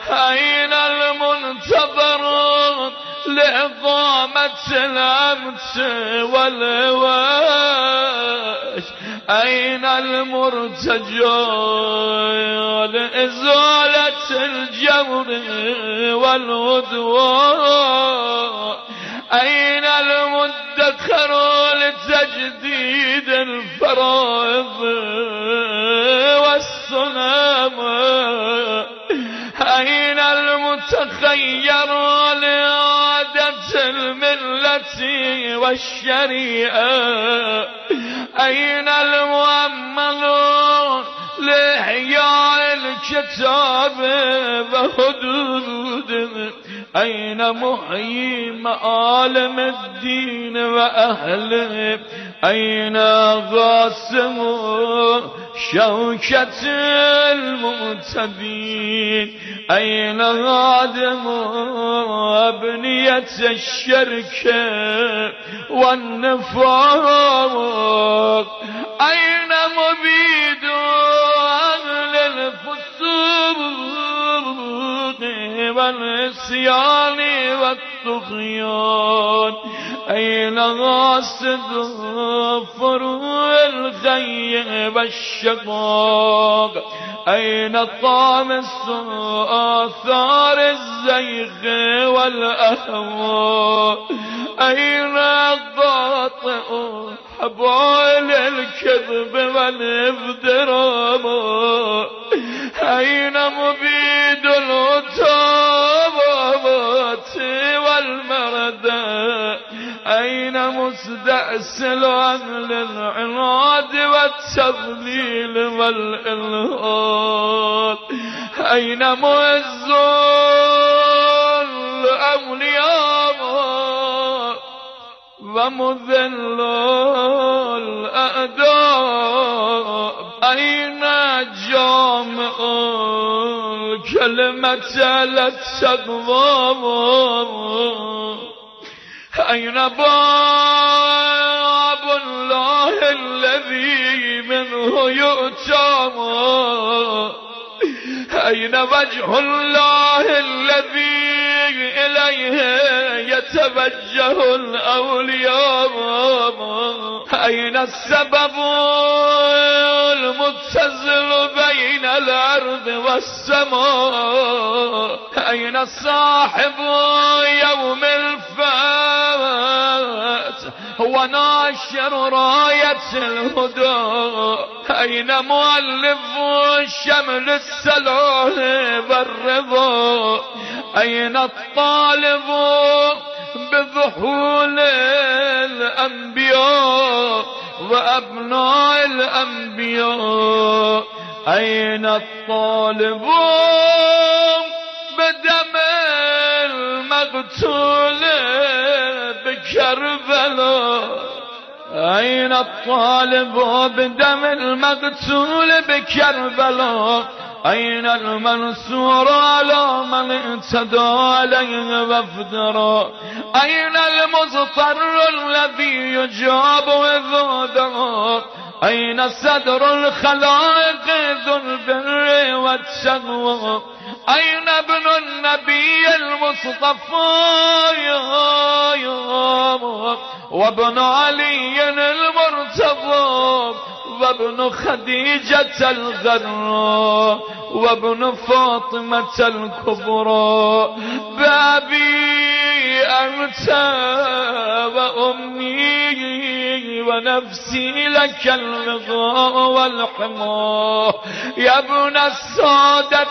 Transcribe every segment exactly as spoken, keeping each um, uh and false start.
أين المنتظر لإقامة الأمس والوش؟ أين المرتجى لإزالة الجور والعدوان؟ أين المدخر لتجديد الفرائض والسنام؟ أين المتخير لإعادة الملة والشريعة؟ أين المؤمل لإحياء الكتاب وحدوده؟ أين محيي معالم الدين وأهله؟ أين غاسم شوكة المعتدين؟ أين هادم أبنية الشرك والنفاق؟ أين مبيد أهل الفسوق والعصيان والطغيان؟ أين غاصد فروع الخي والشقاق؟ أين طامس آثار الزيغ والأهواء؟ أين الضاطئ حبال الكذب والافتراء؟ أين مبيد العتابات والمردى؟ أين مستأصل أهل العناد والتضليل والإلحاد؟ أين معز الأولياء ومذل الأعداء؟ أين جامع الكلمة للتقوى؟ أين باب الله الذي منه يؤتى؟ أين وجه الله الذي إليه يتوجه الأولياء؟ أين السبب المتصل بين الأرض والسماء؟ أين صاحب يوم الفات وناشر راية الهدى؟ أين مؤلف شمل السلام والرضا؟ أين الطالب بظهول الأنبياء وأبناء الأنبياء؟ أين الطالب بدم المقتول بكربلاء؟ أين الطالب بدم المقتول بكربلاء؟ أين المنصور على من اعتدى عليه وافترى؟ أين المضطر الذي يجاب إذا دعا؟ أين صدر الخلائق ذو البر والتقوى؟ أين ابن النبي المصطفى وابن علي المرتضى وابن خديجة الغراء وابن فاطمة الكبرى؟ بابي أنت وأمي ونفسي لك الرضا والحمى يا ابن السادة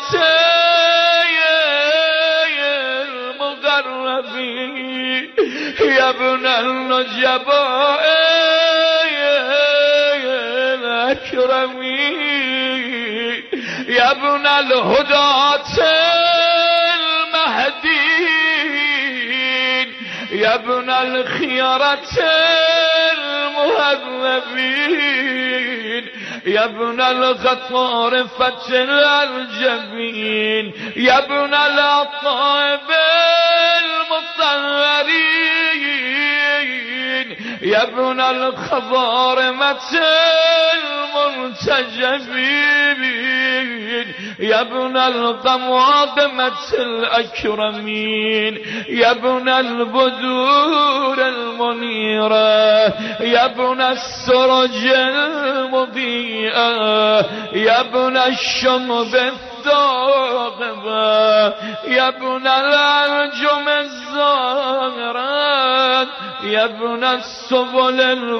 المغربين يا ابن النجباء الأكرمين يا ابن الهداة المهديين يا ابن الخيرة المهذبين يا ابن الغطارفة الجبين يا ابن الأطائب المطهرين يا ابن الخضارمة المنتجبين يا ابن القوادمة الأكرمين يا ابن البدور المنيرة يا ابن السرج المضيئة يا ابن الشمب الثاقبة يا ابن الأنجم الزاهرة يا ابن السبل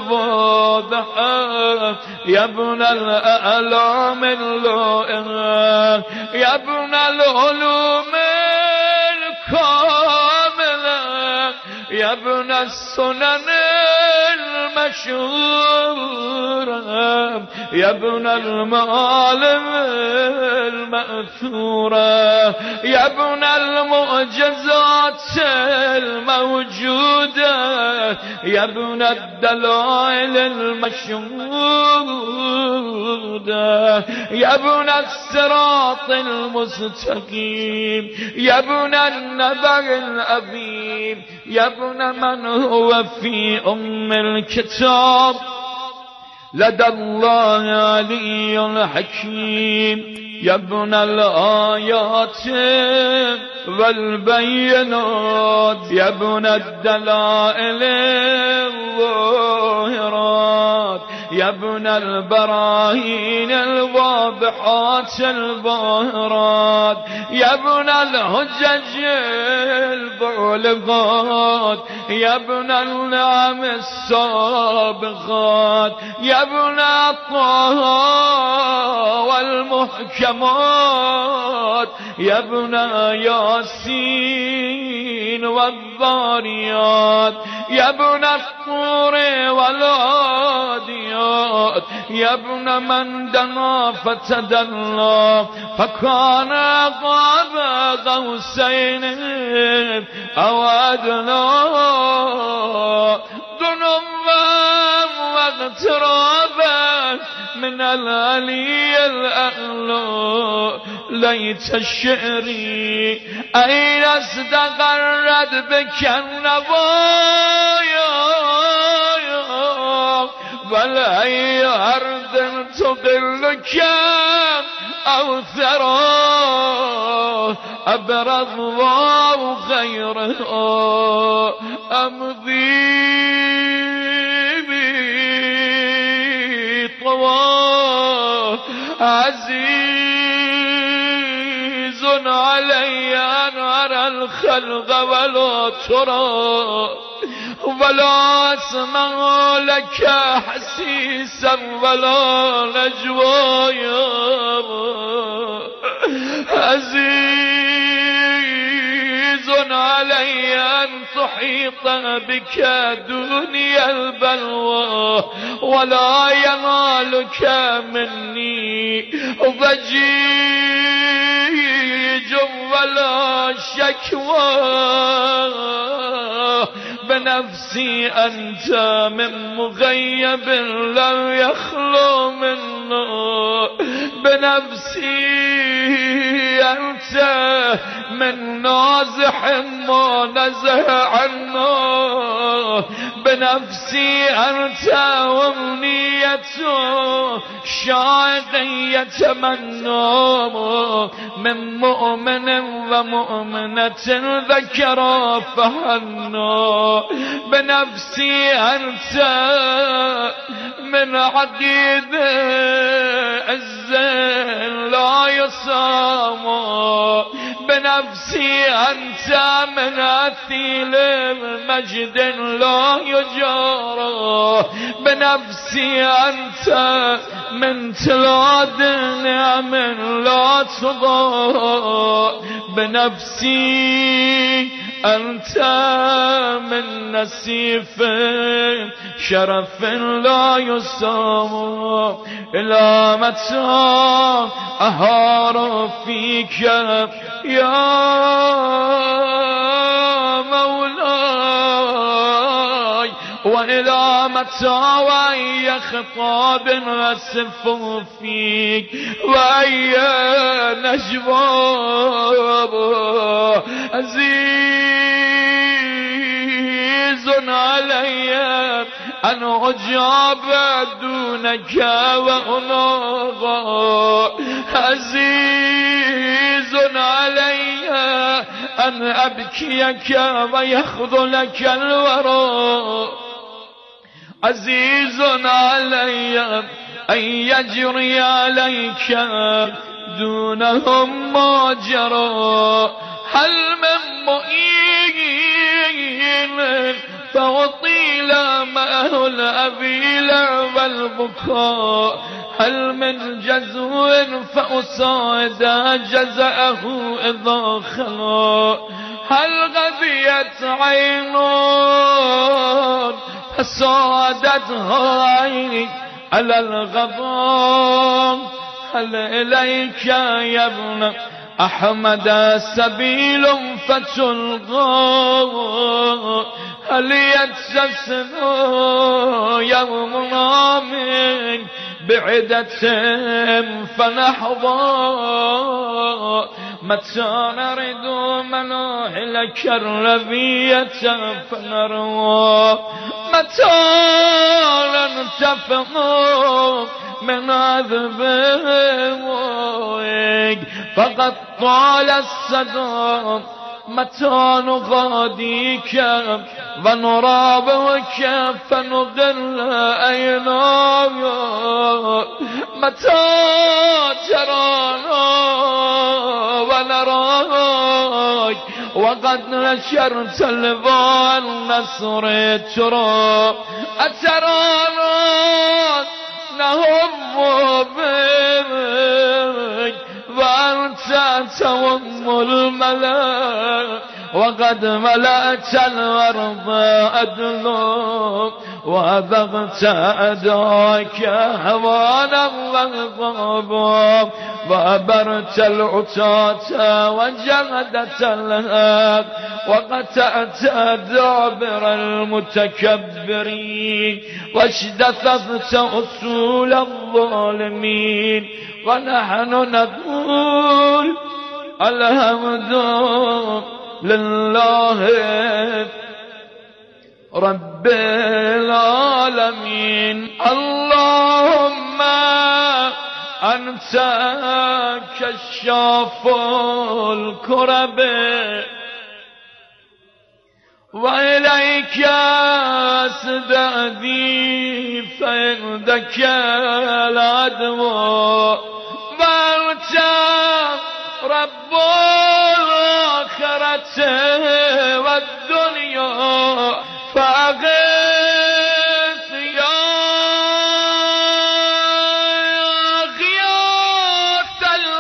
الواضحة يا ابن الأعلام اللائقة يا ابن العلوم الكاملة يا ابن السنن المشهورة يا ابن المعالم المأثورة يا ابن المعجزات الموجودة يا ابن الدلائل المشهودة يا ابن الصراط المستقيم يا ابن النبأ العظيم يا ابن من هو في أم الكتاب لدى الله علي حكيم يا ابن الآيات والبينات يا ابن الدلائل الظاهرات يا ابن البراهين الواضحات الباهرات يا ابن الحجج البالغات يا ابن النعم السابقات يا ابن طه والمحكمات يا ابن ياسين والذاريات يا ابن الطور والعاديات يا ابن من دنا فتدلى فكان قاب قوسين أو أدنى ذنوبا واغترابا من العلي الأعلى ليت الشعر أين استقرت بك النوايا بل أي أرض تضلك أو ثرى أبرز الله خيرها أمضي طوى عزيز علي أن أرى الخلق ولا ترى ولا أسمع لك حسيسا ولا نجوايا عزيز علي أن تحيط بك دنيا البلوى ولا ينالك مني ضجيج ولا شكوى بنفسي أنت من مغيب لم يخلو منه بنفسي أنت من نازح ما نزه عنه بنفسي أنت وامنية شاق يتمنى من مؤمن ومؤمنة ذكر فهنى بنفسي أنت من عديد الزين لا يصام بنفسي أنت من أثيل مجد لا يجار بنفسي أنت من تلاد نعم لا تضاء بنفسي أنت من نسيف شرف لا يسام إلى متى أهار فيك يا مولاي وإلى متى وأي خطاب أسف فيك وأي نجوى عزيز علي أن أعجب دونك وأناغا عزيز علي أن أبكيك ويخذلك الورى عزيز علي أن يجري عليك دونهم ما جرى هل من مؤين فأطيل معه الأبيل والبكاء هل من جزو فأصعد جزأه إذا خلا هل غبيت عين فصادتها عيني على الغضب هل إليك يا ابن أحمد سبيل فتلقى هل يتسسن يومنا من بعدة فنحظى متى نرد مناهلك الربية فنروى متى ننتفق من عذبك فقد طال الصدى متى نغاديك ونرابك فنضل أيناك متى ترانا ونراك وقد نشرت لواء النصر ترى أترانا نهم بك وأنت توم الملا وقد ملأت الأرض أدلوك وأبغت أداك هوانا والغضب وأبرت العتاة وجهدت الهاب وقطعت دابر المتكبرين واجتثثت أصول الظالمين ونحن نقول الحمد لله رب العالمين اللهم أنت كشاف الكرب وإليك أسدادي فعندك العدو وأنت رب الآخرة والدنيا فأغث يا غياث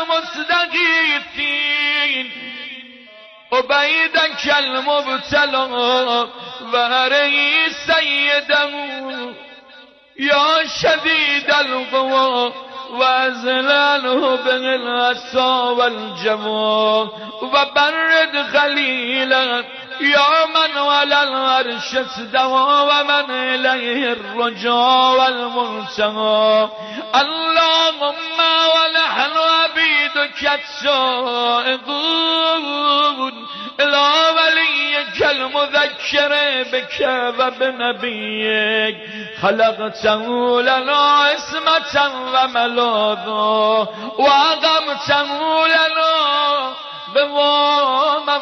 المستغيثين عبيدك المبتلى وهري سيده يا شديد القوى وأزلاله بالعصا والجمع وبرد خليلا يا من على العرش استوى ومن إليه الرجاء والمنتهى اللهم ونحن عبيدك السائقون إلى وليك المذكر بك وبنبيك خلقته لنا عصمة وملاذا وأقمته لنا بواما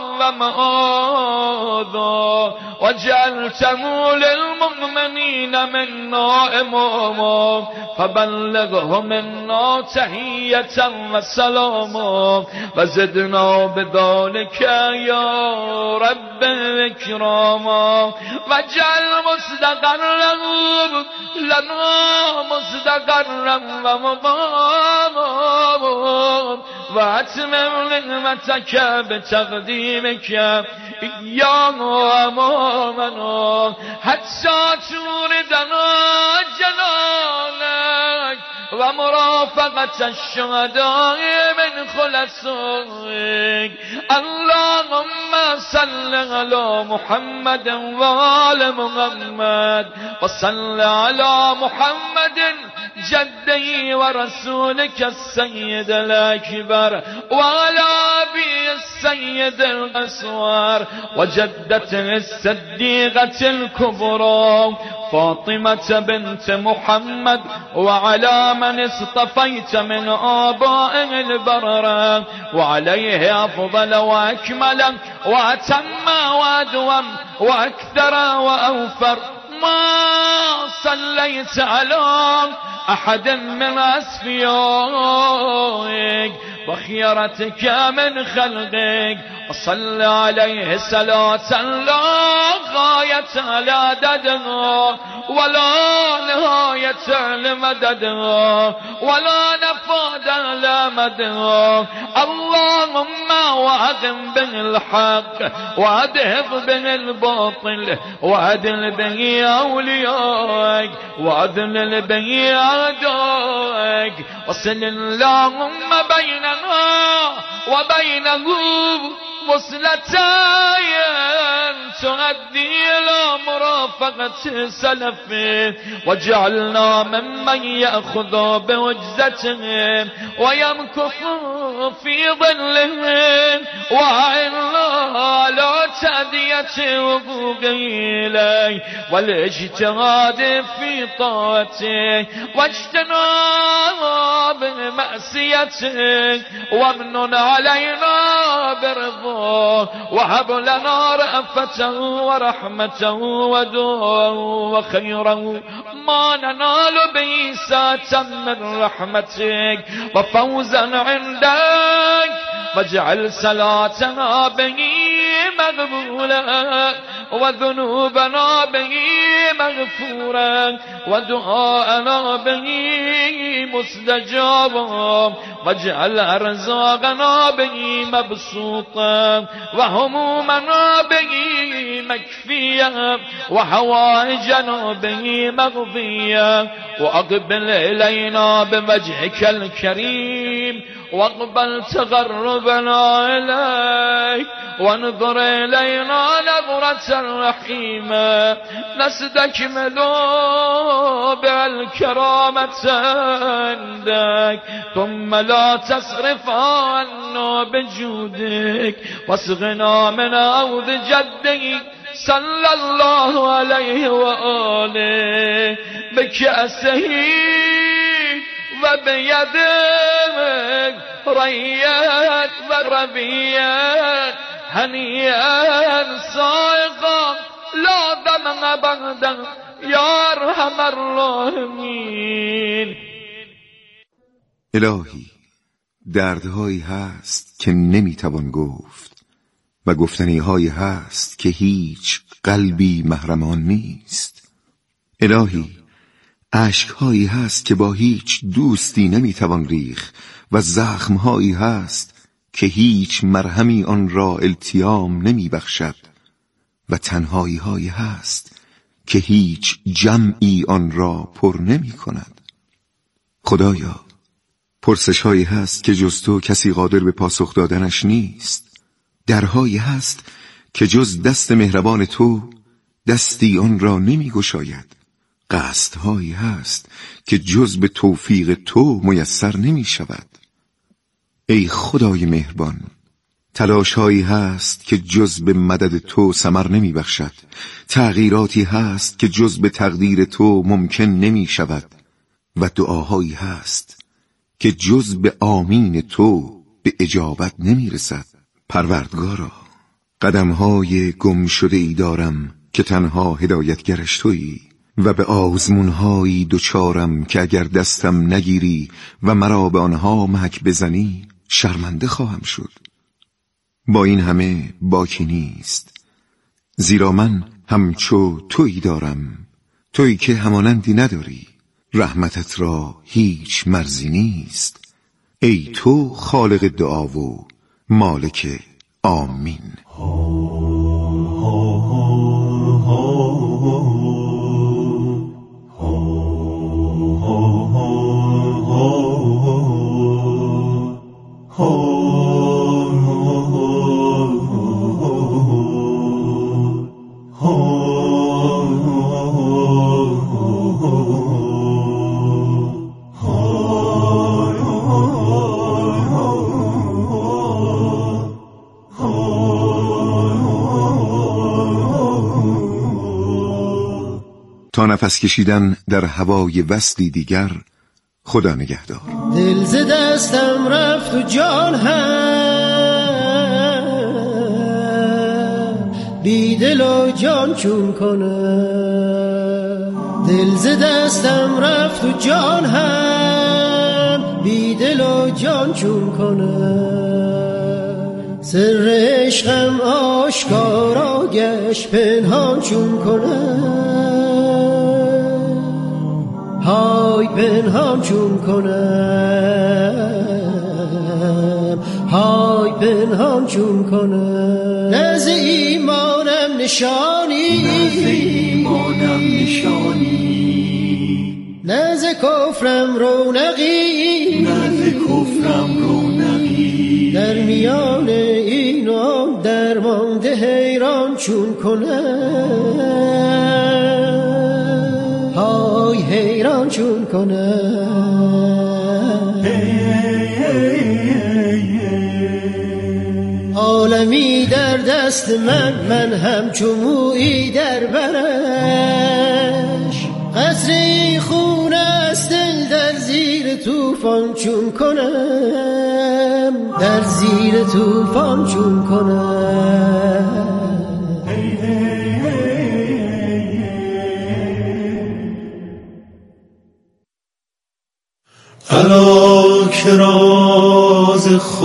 ومآذا وجعلته للمؤمنين منا إماما فبلغه منا تحية وسلاما وزدنا بذلك يا رب إكراما واجعل مستقرا لنا مستقرا ومقاما واتمم نعمتك بتقديمك إياه أمامنا حتى توردنا جلالك ومرافقة الشهداء من خلصائك اللهم صل على محمد وآل محمد وصل على محمد جدي ورسولك السيد الأكبر وعلى أبي سيد الأسوار وجدته الصديقة الكبرى فاطمة بنت محمد وعلى من اصطفيت من آبائه البررة وعليه أفضل وأكمل وأتم وأدوم وأكثر وأوفر ما صليت على أحد من أسفيائك وخيرتك من خلقك وصل عليه صلاة لا غاية لعددها ولا نهاية لمددها ولا نفاد لمدها اللهم وأقم به الحق وأذهب به الباطل وأدل به أوليائك وأذلل به أعدائك وصل اللهم بيننا وبينه وصلتين تؤدي إلى مرافقة سلفه واجعلنا ممن يأخذ بوجزتهم ويمكث في ظلهم وأعنا على تأدية حقوقه إليه والاجتهاد في طاعته واجتناب معصيته وامنن علينا برضاه وهب لنا رأفته ورحمته ودعاءه وخيره ما ننال به ساعة من رحمتك وفوزا عندك واجعل صلاتنا به مقبولا وذنوبنا به مغفورا ودعاءنا به مستجابا واجعل أرزاقنا به مبسوطا وهمومنا به مكفيا وحوائجنا به مقضيا وأقبل إلينا بوجهك الكريم واقبل تقربنا إليك وانظر إلينا نظرة رحيمة نستكمل بها الكرامة عندك ثم لا تصرف عنا بجودك واسقنا من عود جدك صلى الله عليه وآله بكأسه وبيدك ريات وربيات هنيئا سائقا لا دمع بعدا يا ارحم الراحمين. الهی دردهایی هست که نمیتوان گفت و گفتنیهایی هست که هیچ قلبی محرمان نیست. الهی اشکهایی هست که با هیچ دوستی نمیتوان ریخت و زخمهایی هست که هیچ مرهمی آن را التیام نمیبخشد و تنهایی هایی هست که هیچ جمعی آن را پر نمی کند. خدایا پرسش هایی هست که جز تو کسی قادر به پاسخ دادنش نیست. درهایی هست که جز دست مهربان تو دستی آن را نمی گشاید. قصدهایی هست که جز به توفیق تو میسر نمی شود. ای خدای مهربان تلاشهایی هست که جز به مدد تو ثمر نمی بخشد. تغییراتی هست که جز به تقدیر تو ممکن نمی شود و دعاهایی هست که جز به آمین تو به اجابت نمی رسد. پروردگارا قدمهای گم شده ای دارم که تنها هدایتگرش تویی و به آزمونهایی دوچارم که اگر دستم نگیری و مرا به آنها محک بزنی شرمنده خواهم شد. با این همه باکی نیست، زیرا من همچو تویی دارم، تویی که همانندی نداری. رحمتت را هیچ مرزی نیست. ای تو خالق دعا و مالک آمین. تا نفس کشیدن در هوای وصلی دیگر خدا نگهدار. دل ز دستم رفت و جان هم بی دل و جان چون کنم. دل ز دستم رفت و جان هم بی دل و جان چون کنم. سر عشقم آشکارا گشت پنهان چون کنم. های پنهان چون کنم، های پنهان چون کنم. نز ایمانم نشانی، نز ایمانم نشانی، نز کفرم رونقی، نز کفرم رونقی. در میان این و آن درمانده حیران چون کنم. های حیران چون کنم. عالمی در دست من، من همچو مویی در برش. قصری خون است دل در زیر طوفان چون کنم، در زیر طوفان چون کنم. الا که راز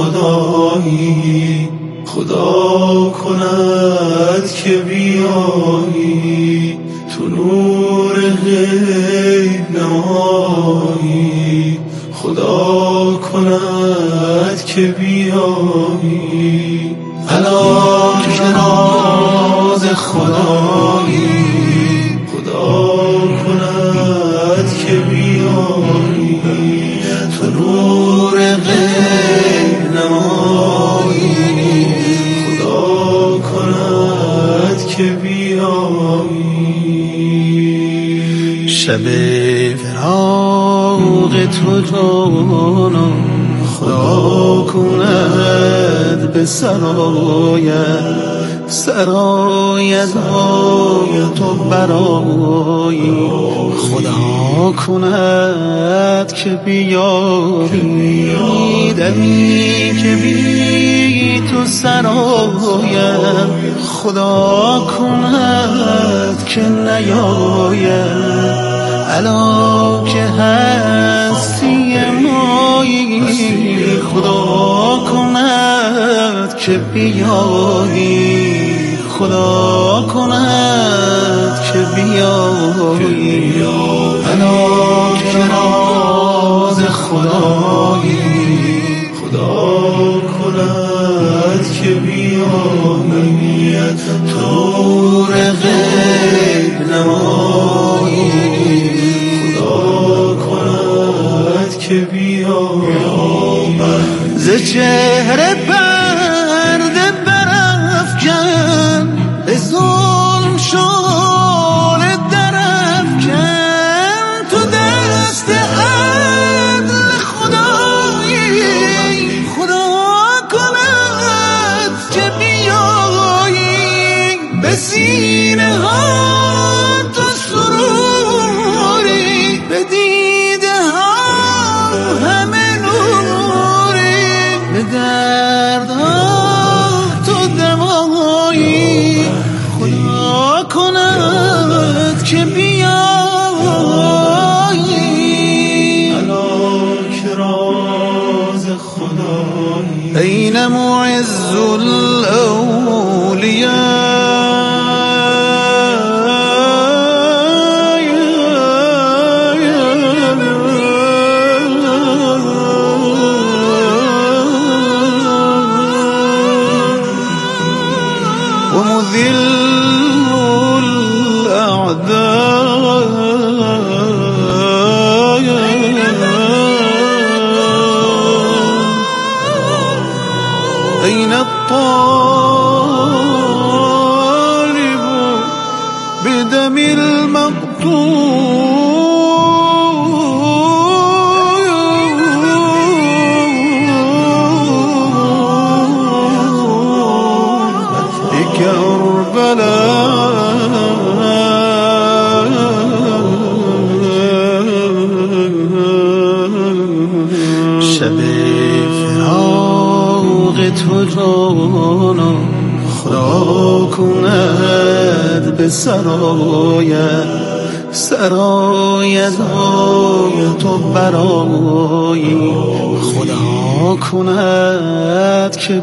خدایی خدا کند که بیایی، تو نور غیب نمایی خدا کند که بیایی. الا که راز خدایی خدا کند که بیایی، تو نور غیب نمایی خدا کند که بیایی. شب فراق تو جانم خدا کند به سرایت، سرایت تو برایی خدا کند که بیایی. دمی که بی تو سرایم خدا کند که نیاید. الا که هستی مایی خدا کند که بیایی، خدا کند که بیایی. الا که راز خدایی خدا کند که بیایی، تو نور غیب نمایی خدا کند که بیایی. ز چهره پرده برافکن، به ظلم شال درافکن. تو دست عدل خدایی خدا کند که بیایی. به سینه ها تو سروری، به دیده ها همه نوری، به دردها تو دوایی خدا کند که بیایی. الا که راز خدایی این معز الاولیاء ومذل الأعداء. أين الطالب بدم المقتول؟ كربلاء ایرانو خدا کند به سرایت سرایت تو برایی خدا کند که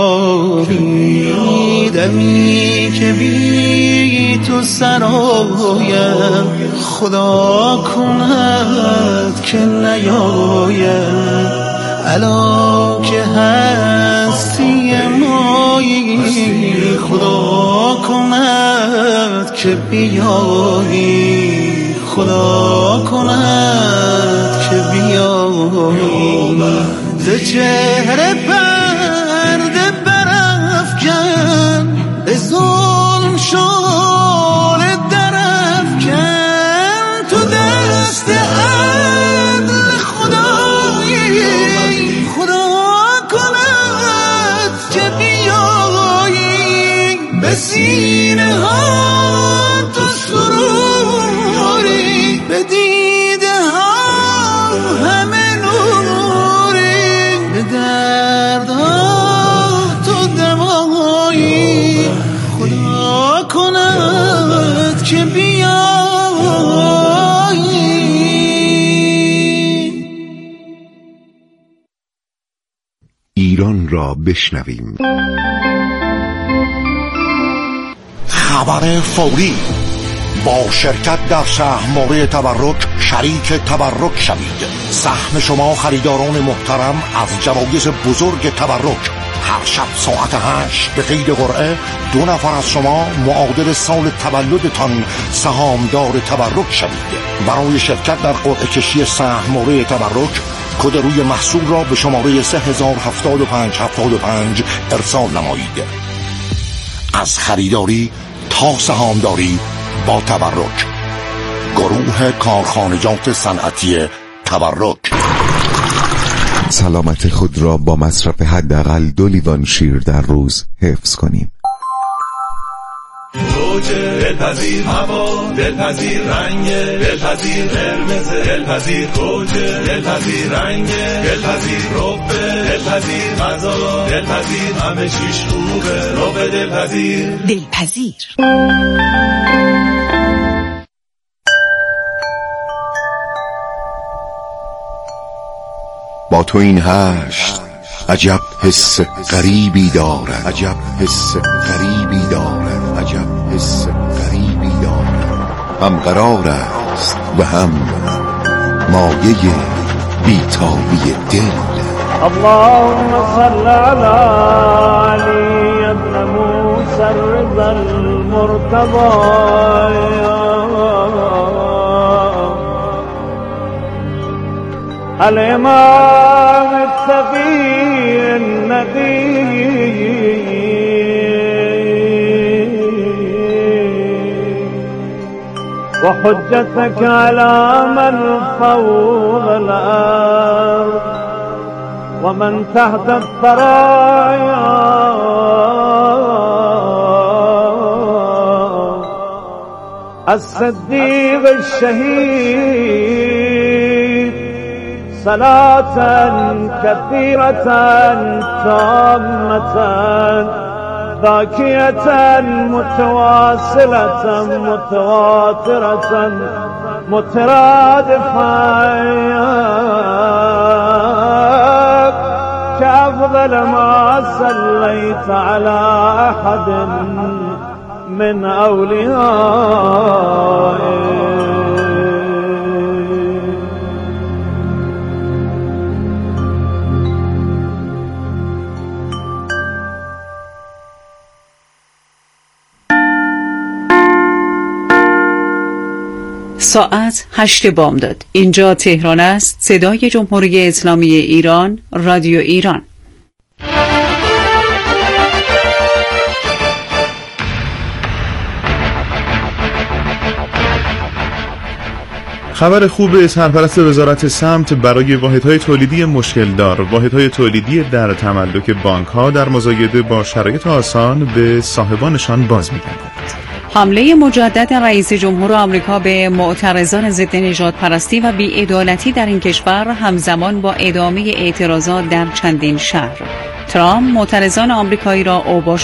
بیایی دمی که بی تو سرایت خدا کند که نیاید الا که هستی مایی خدا کند که بیایی خدا کند که بیایی ز چهره پرده برافکن به ظلم شال درافکن تو دست عدل خدایی خدا کند که بیایی به سینه ها تو سروری به دیده ها همه نوری به درد ها تو دوایی خدا کند که بیایی. ایران را بشنویم. خبر فوری با شرکت در سهم‌موره تبرک شریک تبرک شوید. سهم شما خریداران محترم از جوایز بزرگ تبرک. هر شب ساعت هشت به قید قرعه دو نفر از شما معادل سال تولدتان سهامدار تبرک شوید. برای شرکت در قرعه کشی سهم‌موره تبرک کد روی محصول را به شماره سه هزار و هفتاد و پنج هفتاد و پنج ارسال نمایید. از خریداری تا سهامداری با تبرک. گروه کارخانجات صنعتی تبرک. سلامت خود را با مصرف حداقل دو لیوان شیر در روز حفظ کنیم. روچه دلپذیر هوا دلپذیر رنگ دلپذیر قرمز دلپذیر کوچه دلپذیر رنگ دلپذیر ربه دلپذیر غذا دلپذیر همه چیش خوبه ربه دلپذیر دلپذیر. با تو این هشت عجب حس غریبی دارد عجب حس غریبی دارد عجب حس غریبی دارد هم قرار است و هم مایه بیتابی دل. اللهم صل على علي ابن موسى الرضا المرتضى الإمام التقي النقي وحجتك على من فوق الأرض ومن تحت الثرايا الصديق الشهيد صلاة كثيرة تامة ذاكية متواصلة متواترة مترادفة كأفضل ما صليت على أحد من أوليائك. ساعت هشت بامداد. اینجا تهران است. صدای جمهوری اسلامی ایران، رادیو ایران. خبر خوب سرپرست وزارت سمت برای واحدهای تولیدی مشکل دار، واحدهای تولیدی در تملک بانک‌ها در مزایده با شرایط آسان به صاحبانشان باز می‌گردد. حمله مجدد رئیس جمهور آمریکا به معترضان ضد نژاد پرستی و بی‌عدالتی در این کشور همزمان با ادامه اعتراضات در چندین شهر. ترامپ معترضان آمریکایی را اوباش